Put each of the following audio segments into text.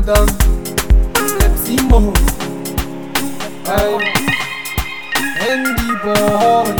Adam Epsimo Andy Boy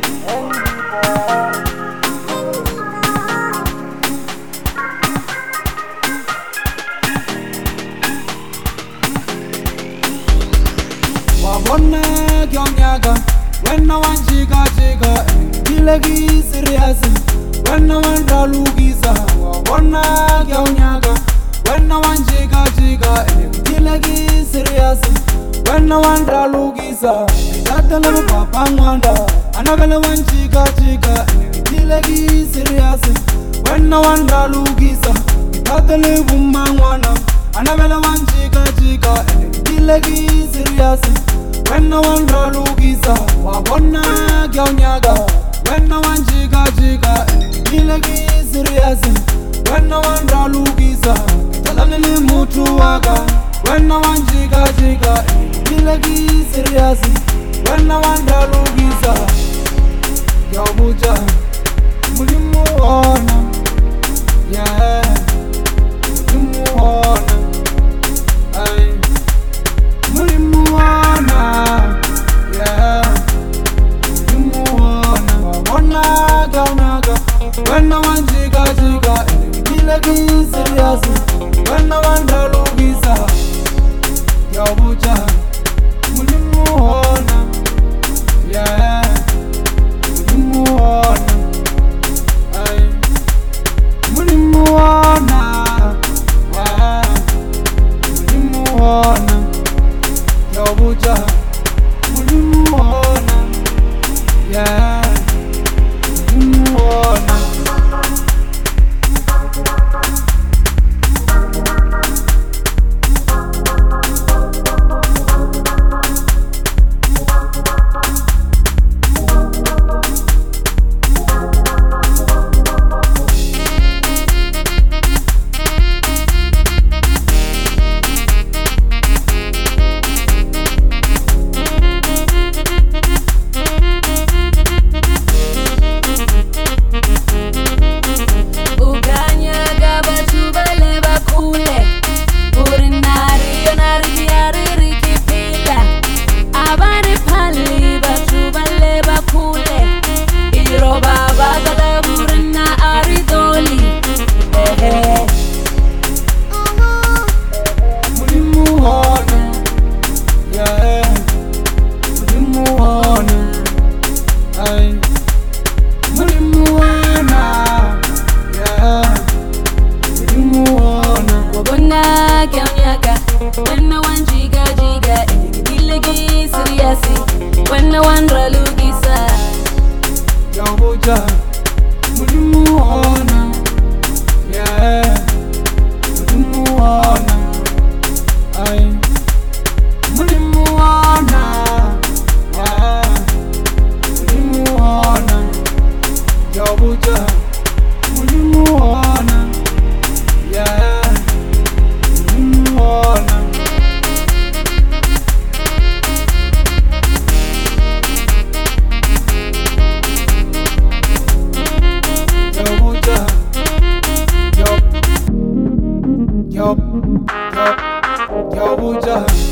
Wabona gyonyaga when no one jiga Dilagi serious when no one dalugiza Wabona gyonyaga when no one jiga Dilagi serious when no one dalugiza Tatala papa mwanda anagala one jiga Dilagi serious when no one dalugiza Tatala bumma mwana anagala one jiga Dilagi serious when no one dalugiza Wabona gyonyaga when no one jiga Dilagi serious when no one dalugiza Talamele mutu waga when no one jiga Dilagi serious when no one dalugiza Yabuja mulimu ona yeah mulimu ona ay mulimu ona yeah mulimu ona Wabona gyonyaga when no one jiga Dilagi serious when no one dalugiza Yabuja mulimu ona yeah mulimu ona ay mulimu ona yeah mulimu ona Yabuja mulimu ona yeah mulimu ona when no one jiga Dilagi serious when no one dalugiza Yabuja mulimu ona yeah mulimu ona ay mulimu ona yeah mulimu ona Yabuja mulimu ona yeah mulimu ona Yabuja